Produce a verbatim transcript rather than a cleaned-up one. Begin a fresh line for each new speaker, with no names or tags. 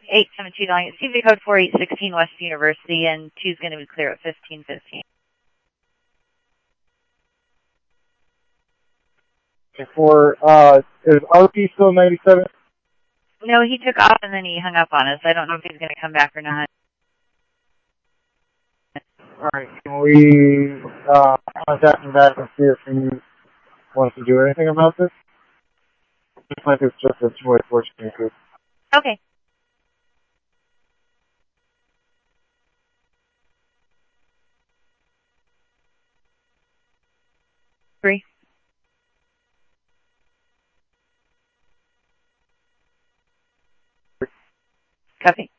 eight seven two nine, C V code four eight one six West University, and two's going to be clear at fifteen fifteen.
For, uh, is R P still ninety-seven?
No, he took off and then he hung up on us. I don't know if he's going to come back or not.
Alright, can we, uh, contact him back and see if he wants to do anything about this? Looks like it's just a two-way force increase.
Okay. Three. Copy.